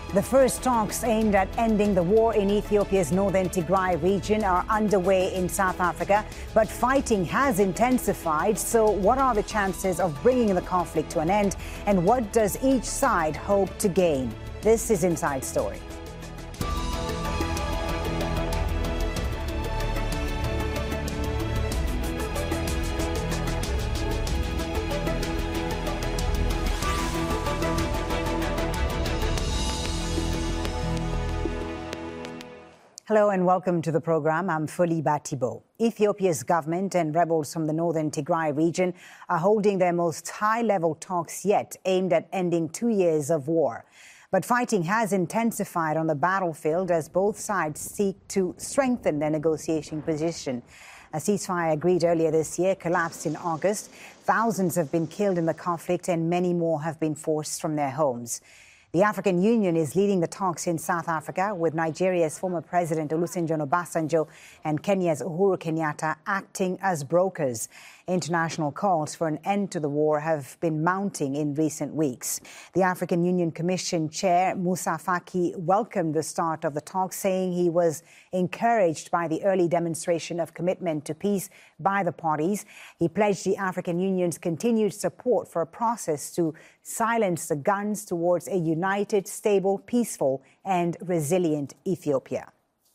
The first talks aimed at ending the war in Ethiopia's northern Tigray region are underway in South Africa, but fighting has intensified. So what are the chances of bringing the conflict to an end, and what does each side hope to gain? This is Inside Story. Hello and welcome to the program. I'm Foliba Thibault. Ethiopia's government and rebels from the northern Tigray region are holding their most high-level talks yet, aimed at ending 2 years of war. But fighting has intensified on the battlefield as both sides seek to strengthen their negotiation position. A ceasefire agreed earlier this year collapsed in August. Thousands have been killed in the conflict and many more have been forced from their homes. The African Union is leading the talks in South Africa, with Nigeria's former president Olusegun Obasanjo and Kenya's Uhuru Kenyatta acting as brokers. International calls for an end to the war have been mounting in recent weeks. The African Union Commission Chair Moussa Faki welcomed the start of the talks, saying he was encouraged by the early demonstration of commitment to peace by the parties. He pledged the African Union's continued support for a process to silence the guns towards a united, stable, peaceful and resilient Ethiopia.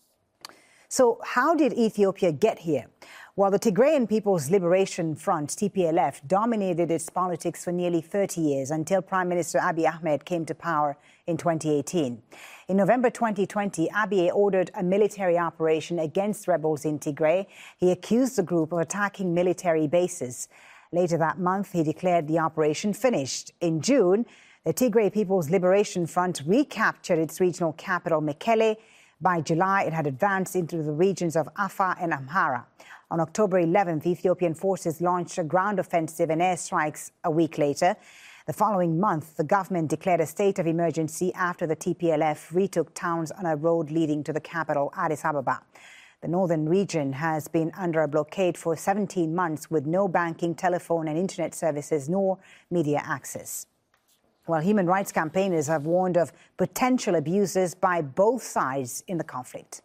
So how did Ethiopia get here? Well, the Tigrayan People's Liberation Front, TPLF, dominated its politics for nearly 30 years until Prime Minister Abiy Ahmed came to power in 2018. In November 2020, Abiy ordered a military operation against rebels in Tigray. He accused the group of attacking military bases. Later that month, he declared the operation finished. In June, the Tigray People's Liberation Front recaptured its regional capital, Mekelle. By July, it had advanced into the regions of Afar and Amhara. On October 11th, Ethiopian forces launched a ground offensive and airstrikes a week later. The following month, the government declared a state of emergency after the TPLF retook towns on a road leading to the capital, Addis Ababa. The northern region has been under a blockade for 17 months with no banking, telephone and internet services nor media access. While human rights campaigners have warned of potential abuses by both sides in the conflict.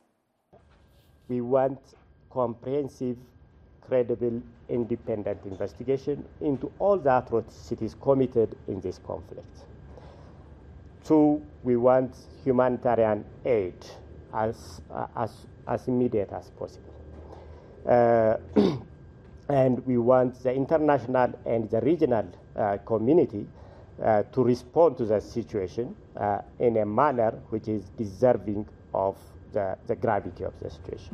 We want comprehensive, credible, independent investigation into all the atrocities committed in this conflict. 2, we want humanitarian aid as immediate as possible. And we want the international and the regional community to respond to the situation in a manner which is deserving of the gravity of the situation.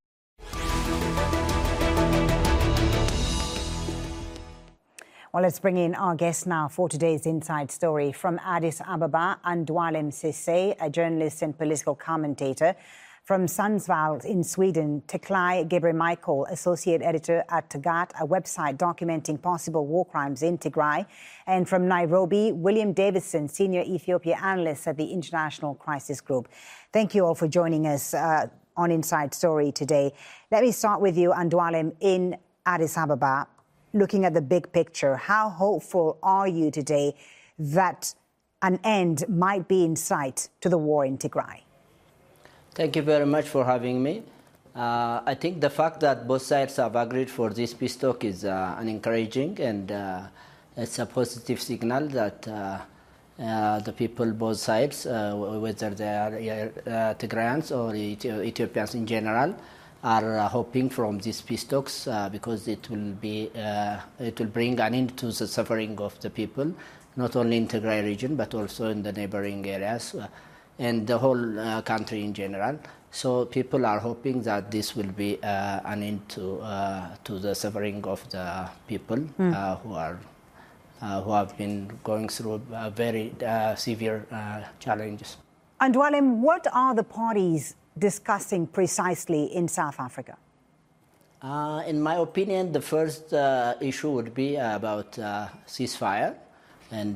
Well, let's bring in our guest now for today's Inside Story. From Addis Ababa, Andualem Sese, a journalist and political commentator. From Sundsvall in Sweden, Teklai Gebre-Michael, associate editor at Tagat, a website documenting possible war crimes in Tigray. And from Nairobi, William Davison, senior Ethiopia analyst at the International Crisis Group. Thank you all for joining us on Inside Story today. Let me start with you, Andualem, in Addis Ababa. Looking at the big picture, how hopeful are you today that an end might be in sight to the war in Tigray? Thank you very much for having me. I think the fact that both sides have agreed for this peace talk is an encouraging and it's a positive signal that the people, both sides, whether they are Tigrayans or Ethiopians in general, are hoping from these peace talks because it will bring an end to the suffering of the people, not only in Tigray region but also in the neighboring areas and the whole country in general. So people are hoping that this will be an end to the suffering of the people who have been going through very severe challenges. Andualem, what are the parties discussing precisely in South Africa? In my opinion, the first issue would be about ceasefire, and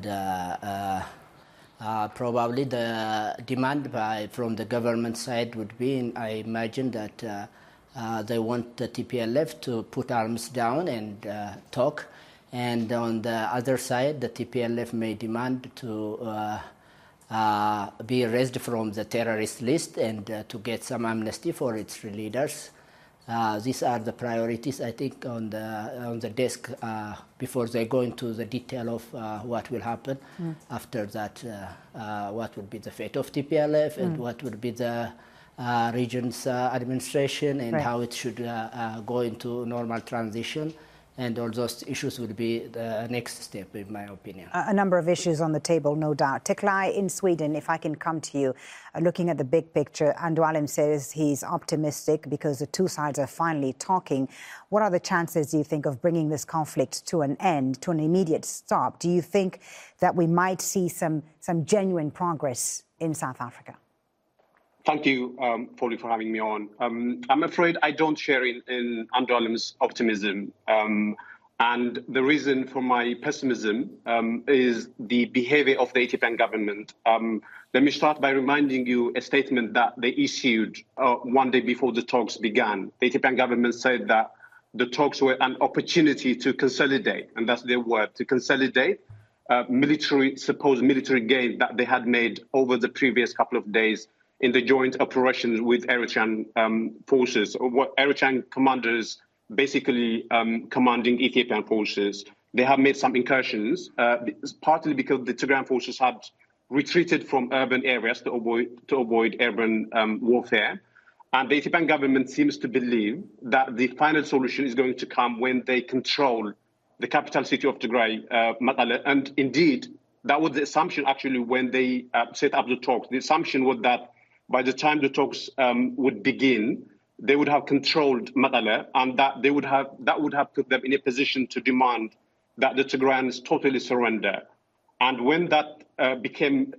probably the demand from the government side would be, I imagine, that they want the TPLF to put arms down and talk, and on the other side, the TPLF may demand to be erased from the terrorist list and to get some amnesty for its leaders. These are the priorities, I think, on the desk before they go into the detail of what will happen after that, what will be the fate of TPLF and what will be the region's administration and how it should go into normal transition. And all those issues will be the next step, in my opinion. A number of issues on the table, no doubt. Teklai, in Sweden, if I can come to you, looking at the big picture, Andualem says he's optimistic because the two sides are finally talking. What are the chances, do you think, of bringing this conflict to an end, to an immediate stop? Do you think that we might see some genuine progress in South Africa? Thank you, Foley, for having me on. I'm afraid I don't share in Andualem's optimism. And the reason for my pessimism is the behavior of the Ethiopian government. Let me start by reminding you a statement that they issued one day before the talks began. The Ethiopian government said that the talks were an opportunity to consolidate, and that's their word, to consolidate supposed military gain that they had made over the previous couple of days in the joint operations with Eritrean forces, or what Eritrean commanders basically commanding Ethiopian forces. They have made some incursions, partly because the Tigrayan forces had retreated from urban areas to avoid urban warfare. And the Ethiopian government seems to believe that the final solution is going to come when they control the capital city of Tigray, Mekelle. And indeed, that was the assumption actually when they set up the talks. The assumption was that by the time the talks would begin, they would have controlled Mekelle, and that would have put them in a position to demand that the Tigrayans totally surrender. And when that became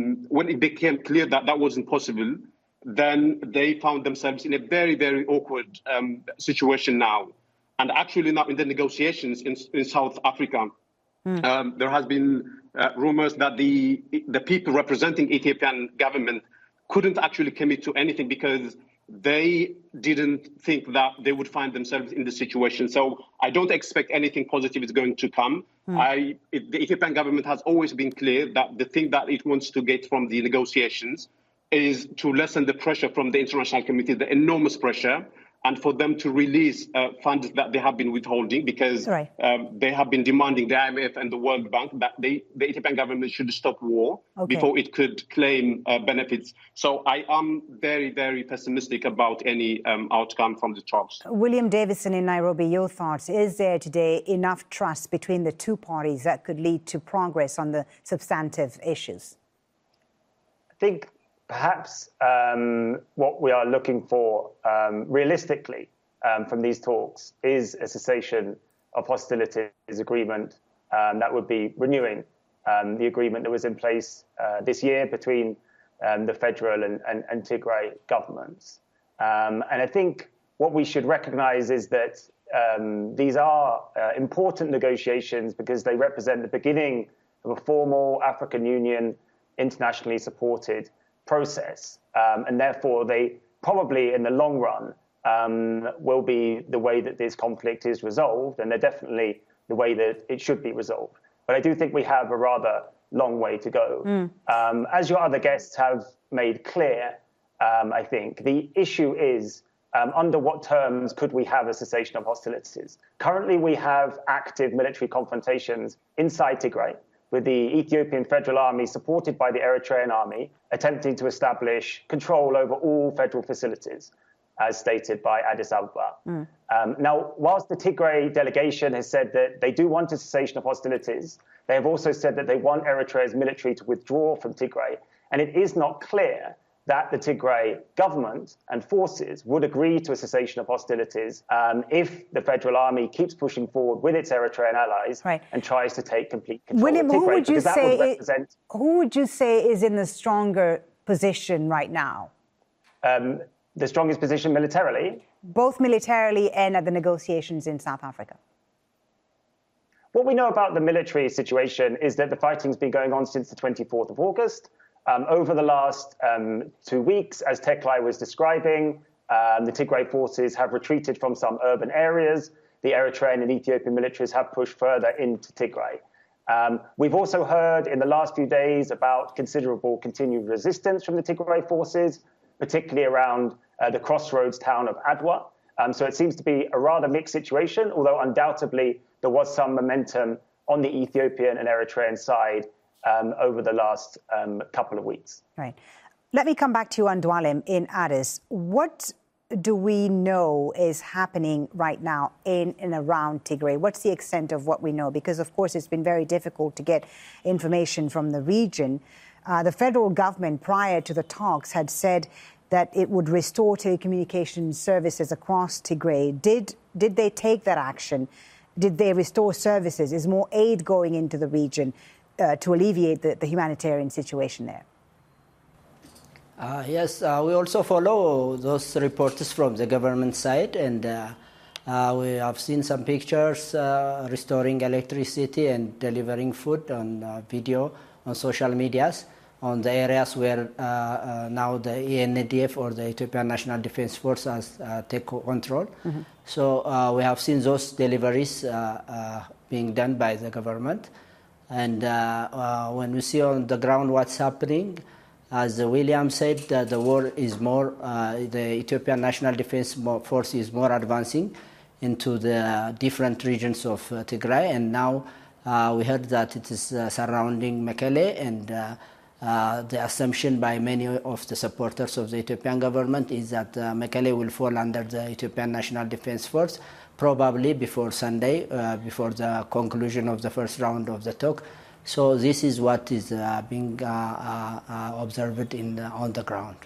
clear that that wasn't possible, then they found themselves in a very, very awkward situation now. And actually now in the negotiations in South Africa, there has been rumors that the people representing Ethiopian government couldn't actually commit to anything because they didn't think that they would find themselves in this situation. So I don't expect anything positive is going to come. The Ethiopian government has always been clear that the thing that it wants to get from the negotiations is to lessen the pressure from the international community, the enormous pressure, and for them to release funds that they have been withholding because they have been demanding, the IMF and the World Bank, that the Ethiopian government should stop war before it could claim benefits. So I am very, very pessimistic about any outcome from the talks. William Davison in Nairobi, your thoughts. Is there today enough trust between the two parties that could lead to progress on the substantive issues? I think perhaps what we are looking for realistically from these talks is a cessation of hostilities agreement that would be renewing the agreement that was in place this year between the federal and Tigray governments. And I think what we should recognize is that these are important negotiations because they represent the beginning of a formal African Union internationally supported process, and therefore they probably in the long run will be the way that this conflict is resolved, and they're definitely the way that it should be resolved. But I do think we have a rather long way to go. As your other guests have made clear, I think the issue is under what terms could we have a cessation of hostilities? Currently, we have active military confrontations inside Tigray, with the Ethiopian Federal Army, supported by the Eritrean Army, attempting to establish control over all federal facilities, as stated by Addis Ababa. Now, whilst the Tigray delegation has said that they do want a cessation of hostilities, they have also said that they want Eritrea's military to withdraw from Tigray. And it is not clear that the Tigray government and forces would agree to a cessation of hostilities if the Federal Army keeps pushing forward with its Eritrean allies and tries to take complete control William, of Tigray. Who would you say is in the stronger position right now? The strongest position militarily? Both militarily and at the negotiations in South Africa. What we know about the military situation is that the fighting's been going on since the 24th of August. Over the last 2 weeks, as Teklai was describing, the Tigray forces have retreated from some urban areas. The Eritrean and Ethiopian militaries have pushed further into Tigray. We've also heard in the last few days about considerable continued resistance from the Tigray forces, particularly around the crossroads town of Adwa. So it seems to be a rather mixed situation, although undoubtedly there was some momentum on the Ethiopian and Eritrean side over the last couple of weeks. Right. Let me come back to you, Andualim, in Addis. What do we know is happening right now in and around Tigray? What's the extent of what we know? Because, of course, it's been very difficult to get information from the region. The federal government, prior to the talks, had said that it would restore telecommunications services across Tigray. Did they take that action? Did they restore services? Is more aid going into the region to alleviate the humanitarian situation there? Yes, we also follow those reports from the government side, and we have seen some pictures restoring electricity and delivering food on video on social medias on the areas where now the ENDF or the Ethiopian National Defense Force has taken control. Mm-hmm. So we have seen those deliveries being done by the government. And when we see on the ground what's happening, as William said, the war is more, the Ethiopian National Defense Force is more advancing into the different regions of Tigray. And now we heard that it is surrounding Mekele, and the assumption by many of the supporters of the Ethiopian government is that Mekele will fall under the Ethiopian National Defense Force, probably before Sunday, before the conclusion of the first round of the talk. So this is what is being observed on the ground.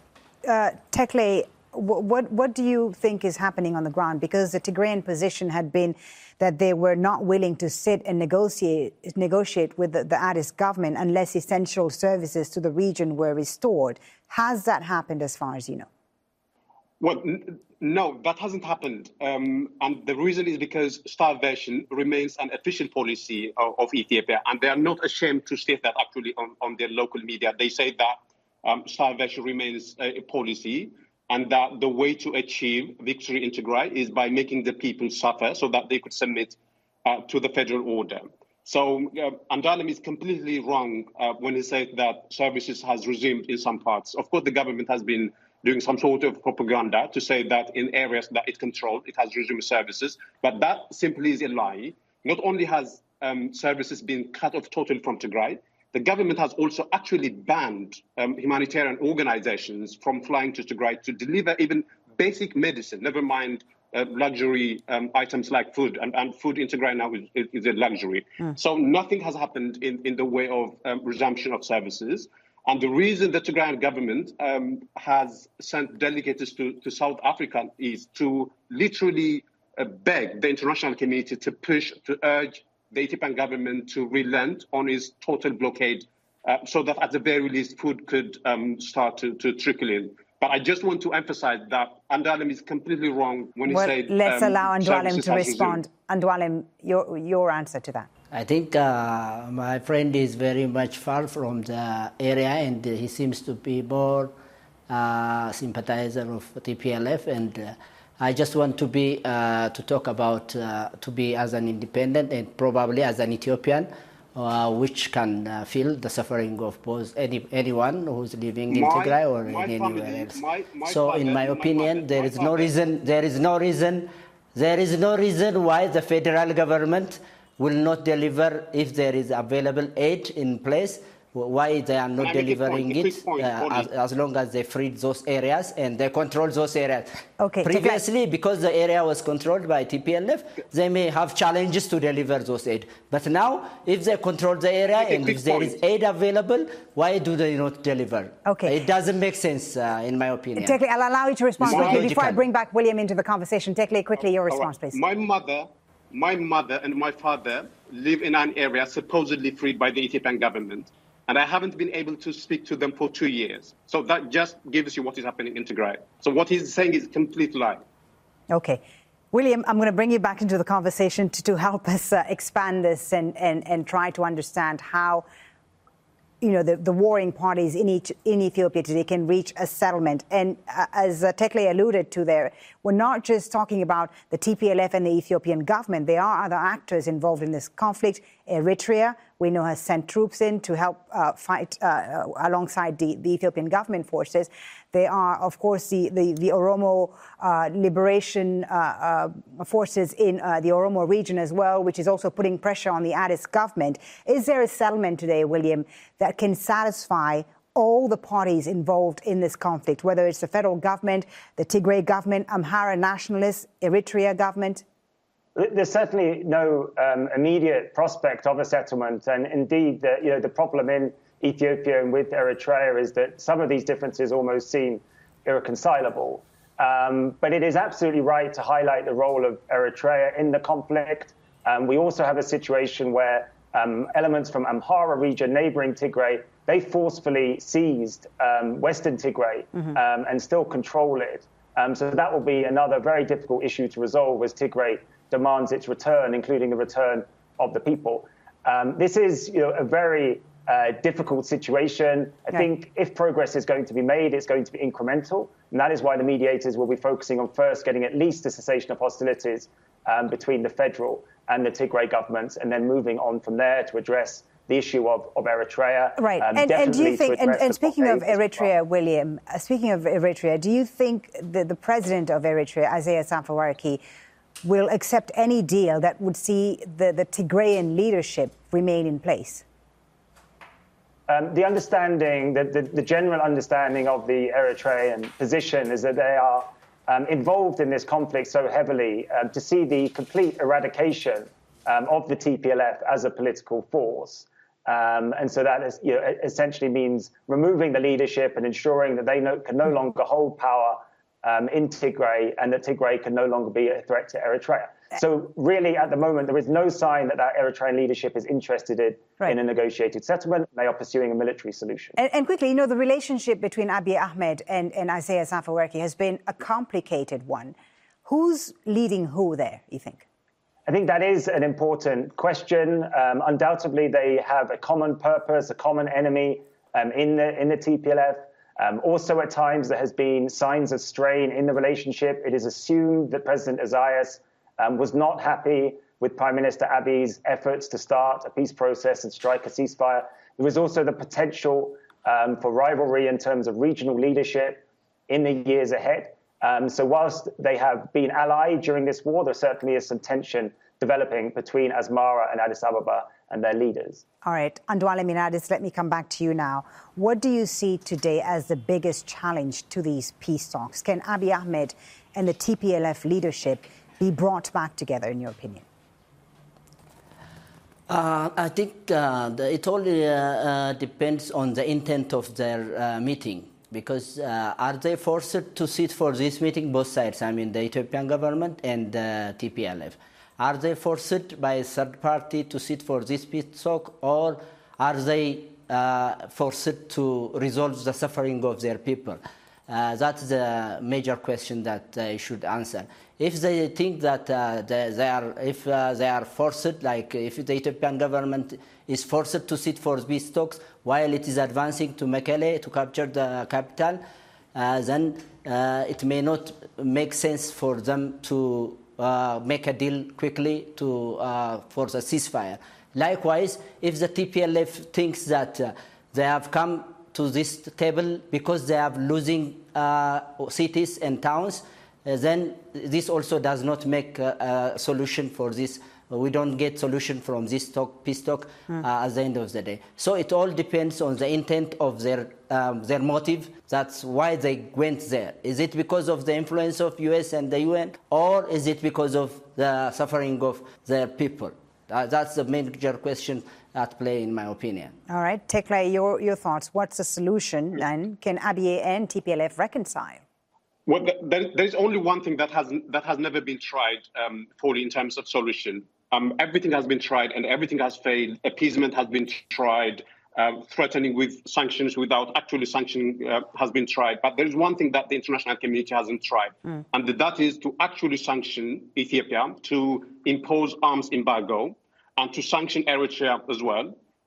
Tekle, what do you think is happening on the ground? Because the Tigrayan position had been that they were not willing to sit and negotiate with the Addis government unless essential services to the region were restored. Has that happened as far as you know? Well, no, that hasn't happened. And the reason is because starvation remains an official policy of Ethiopia. And they are not ashamed to state that actually on their local media. They say that starvation remains a policy, and that the way to achieve victory in Tigray is by making the people suffer so that they could submit to the federal order. So Andualim is completely wrong when he says that services has resumed in some parts. Of course, the government has been doing some sort of propaganda to say that in areas that it controlled, it has resumed services. But that simply is a lie. Not only has services been cut off totally from Tigray, the government has also actually banned humanitarian organizations from flying to Tigray to deliver even basic medicine, never mind luxury items like food. And food in Tigray now is a luxury. So nothing has happened in the way of resumption of services. And the reason the Tigrayan government has sent delegates to South Africa is to literally beg the international community to push, to urge the Ethiopian government to relent on its total blockade so that at the very least food could start to trickle in. But I just want to emphasize that Andualim is completely wrong when he said... Let's allow Andualim to respond. Andualim, your answer to that. I think my friend is very much far from the area, and he seems to be more sympathizer of TPLF. And I just want to be to talk about to be as an independent and probably as an Ethiopian, which can feel the suffering of both anyone who's living in Tigray or anywhere else. So, in my opinion, there is no reason why the federal government will not deliver if there is available aid in place. Why they are not delivering it as long as they freed those areas and they control those areas. Okay, previously, because the area was controlled by TPLF, they may have challenges to deliver those aid. But now, if they control the area and if there is aid available, why do they not deliver? Okay. It doesn't make sense, in my opinion. Tekle, I'll allow you to respond quickly before I bring back William into the conversation. Tekle, quickly, your response, please. My mother and my father live in an area supposedly freed by the Ethiopian government. And I haven't been able to speak to them for 2 years. So that just gives you what is happening in Tigray. So what he's saying is a complete lie. Okay. William, I'm going to bring you back into the conversation to help us expand this and try to understand how the warring parties in Ethiopia today can reach a settlement. And as Tekle alluded to there, we're not just talking about the TPLF and the Ethiopian government. There are other actors involved in this conflict. Eritrea, we know, has sent troops in to help fight alongside the Ethiopian government forces. There are, of course, the Oromo liberation forces in the Oromo region as well, which is also putting pressure on the Addis government. Is there a settlement today, William, that can satisfy all the parties involved in this conflict, whether it's the federal government, the Tigray government, Amhara nationalists, Eritrea government? There's certainly no immediate prospect of a settlement. And indeed, the problem in Ethiopia and with Eritrea is that some of these differences almost seem irreconcilable. But it is absolutely right to highlight the role of Eritrea in the conflict. We also have a situation where elements from Amhara region, neighboring Tigray, they forcefully seized Western Tigray and still control it. So that will be another very difficult issue to resolve as Tigray demands its return, including the return of the people. This is a very difficult situation. I think if progress is going to be made, it's going to be incremental. And that is why the mediators will be focusing on first getting at least a cessation of hostilities between the federal and the Tigray governments, and then moving on from there to address the issue of Eritrea. Right. And do you think, and speaking of Eritrea, William, speaking of Eritrea, do you think the president of Eritrea, Isaias Afwerki, will accept any deal that would see the Tigrayan leadership remain in place? The understanding, the general understanding of the Eritrean position is that they are involved in this conflict so heavily to see the complete eradication of the TPLF as a political force. And so that is, essentially means removing the leadership and ensuring that they can no longer hold power in Tigray, and that Tigray can no longer be a threat to Eritrea. So really, at the moment, there is no sign that Eritrean leadership is interested in a negotiated settlement. They are pursuing a military solution. And quickly, the relationship between Abiy Ahmed and Isaias Afwerki has been a complicated one. Who's leading who there, you think? I think that is an important question. Undoubtedly, they have a common purpose, a common enemy in the TPLF. Also, at times, there has been signs of strain in the relationship. It is assumed that President Isaias was not happy with Prime Minister Abiy's efforts to start a peace process and strike a ceasefire. There is also the potential for rivalry in terms of regional leadership in the years ahead. So whilst they have been allied during this war, there certainly is some tension developing between Asmara and Addis Ababa and their leaders. All right. Anduale Minadis, let me come back to you now. What do you see today as the biggest challenge to these peace talks? Can Abiy Ahmed and the TPLF leadership be brought back together, in your opinion? I think it all depends on the intent of their meeting. Because are they forced to sit for this meeting, both sides, I mean the Ethiopian government and the TPLF? Are they forced by a third party to sit for this peace talk, or are they forced to resolve the suffering of their people? That's the major question that they should answer. If they think that they are forced, like if the Ethiopian government is forced to sit for peace talks while it is advancing to Mekelle to capture the capital, then it may not make sense for them to make a deal quickly for the ceasefire. Likewise, if the TPLF thinks that they have come to this table because they are losing cities and towns, then this also does not make a solution for this. We don't get solution from this peace talk at the end of the day. So it all depends on the intent of their motive. That's why they went there. Is it because of the influence of US and the UN, or is it because of the suffering of their people? That's the major question at play, in my opinion. All right, Tekle, your thoughts. What's the solution, and can Abiy and TPLF reconcile? Well, there is only one thing that has never been tried fully in terms of solution. Everything has been tried and everything has failed. Appeasement has been tried. Threatening with sanctions without actually sanctioning has been tried. But there is one thing that the international community hasn't tried, and that is to actually sanction Ethiopia, to impose arms embargo, and to sanction Eritrea as well,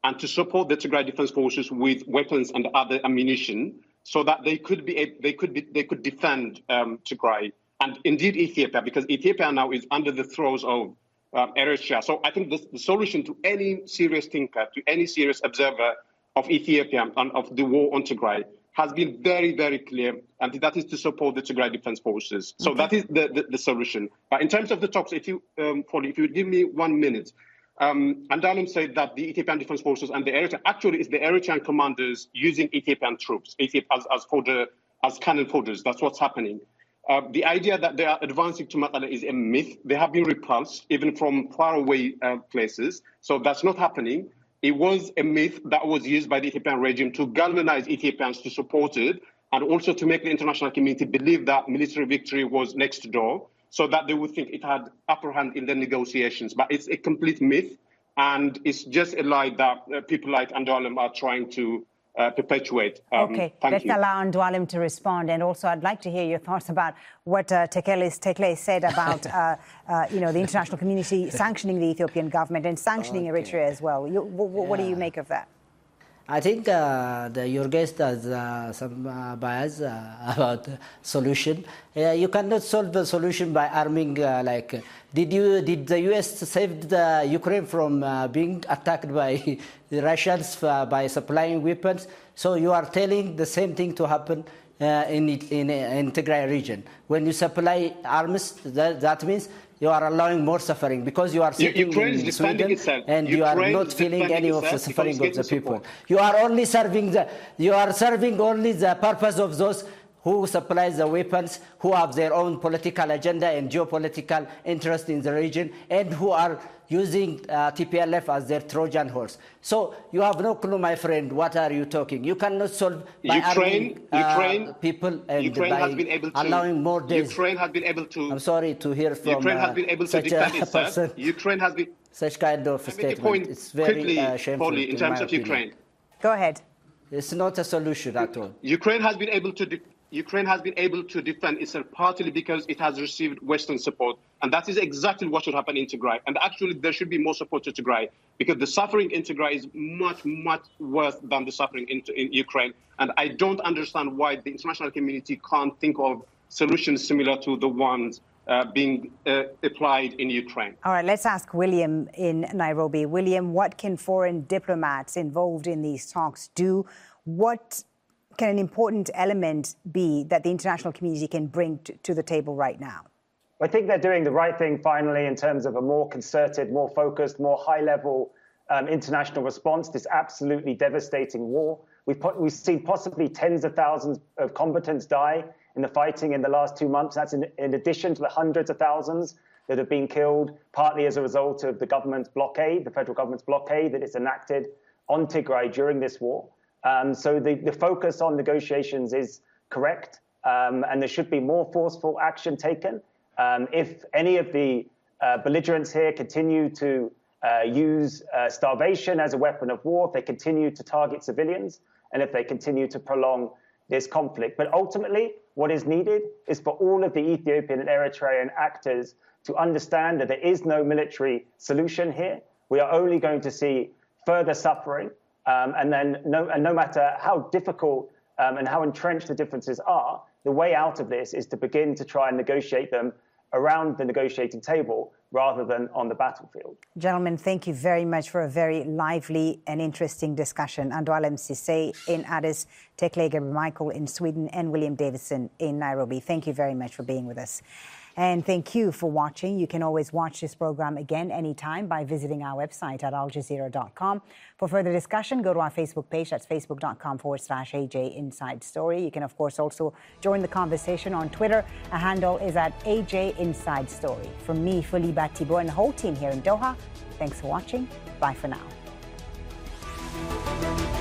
and to support the Tigray Defense Forces with weapons and other ammunition, so that they could defend Tigray and indeed Ethiopia, because Ethiopia now is under the throes of Eritrea. So I think the solution to any serious thinker, to any serious observer of Ethiopia and of the war on Tigray has been very, very clear, and that is to support the Tigray Defense Forces. So that is the solution. But in terms of the talks, if you would give me 1 minute, Andualam said that the Ethiopian Defense Forces and the Eritrean, actually it's the Eritrean commanders using Ethiopian troops as cannon fodder. That's what's happening. The idea that they are advancing to Mekelle is a myth. They have been repulsed, even from faraway places. So that's not happening. It was a myth that was used by the Ethiopian regime to galvanize Ethiopians to support it, and also to make the international community believe that military victory was next door, so that they would think it had upper hand in the negotiations. But it's a complete myth, and it's just a lie that people like Andualam are trying to perpetuate. Okay, let's allow Andualam to respond. And also, I'd like to hear your thoughts about what Tekle said about the international community sanctioning the Ethiopian government and sanctioning Eritrea as well. What do you make of that? I think your guest has some bias about solution. You cannot solve the solution by arming. Did the U.S. save Ukraine from being attacked by the Russians by supplying weapons? So you are telling the same thing to happen in Tigray region. When you supply arms, that means you are allowing more suffering, because you are sitting in Sweden and you are not feeling any of the suffering of the people. You are only serving only the purpose of those who supply the weapons, who have their own political agenda and geopolitical interest in the region, and who are using TPLF as their Trojan horse. So you have no clue, my friend. What are you talking? You cannot solve by arming people and by allowing more days. Ukraine has been able to. I'm sorry to hear from Ukraine has been able to defend itself. Ukraine has been such kind of statement. It's very shameful in terms of Ukraine. Go ahead. It's not a solution at all. Ukraine has been able to defend itself partly because it has received Western support, and that is exactly what should happen in Tigray. And actually, there should be more support to Tigray, because the suffering in Tigray is much, much worse than the suffering in Ukraine. And I don't understand why the international community can't think of solutions similar to the ones being applied in Ukraine. All right, let's ask William in Nairobi. William, what can foreign diplomats involved in these talks do? What can an important element be that the international community can bring to the table right now? I think they're doing the right thing finally in terms of a more concerted, more focused, more high-level international response to this absolutely devastating war. We've seen possibly tens of thousands of combatants die in the fighting in the last 2 months. That's in addition to the hundreds of thousands that have been killed, partly as a result of the government's blockade, the federal government's blockade that it's enacted on Tigray during this war. So the focus on negotiations is correct, and there should be more forceful action taken. If any of the belligerents here continue to use starvation as a weapon of war, if they continue to target civilians, and if they continue to prolong this conflict. But ultimately, what is needed is for all of the Ethiopian and Eritrean actors to understand that there is no military solution here. We are only going to see further suffering. And no matter how difficult and how entrenched the differences are, the way out of this is to begin to try and negotiate them around the negotiating table rather than on the battlefield. Gentlemen, thank you very much for a very lively and interesting discussion. Andualam Ceesay in Addis, Tekle Gebremichael in Sweden, and William Davidson in Nairobi. Thank you very much for being with us. And thank you for watching. You can always watch this program again anytime by visiting our website at aljazeera.com. For further discussion, go to our Facebook page. That's facebook.com/AJ Inside Story. You can, of course, also join the conversation on Twitter. Our handle is at AJ Inside Story. From me, Fuli Batibo, and the whole team here in Doha, thanks for watching. Bye for now.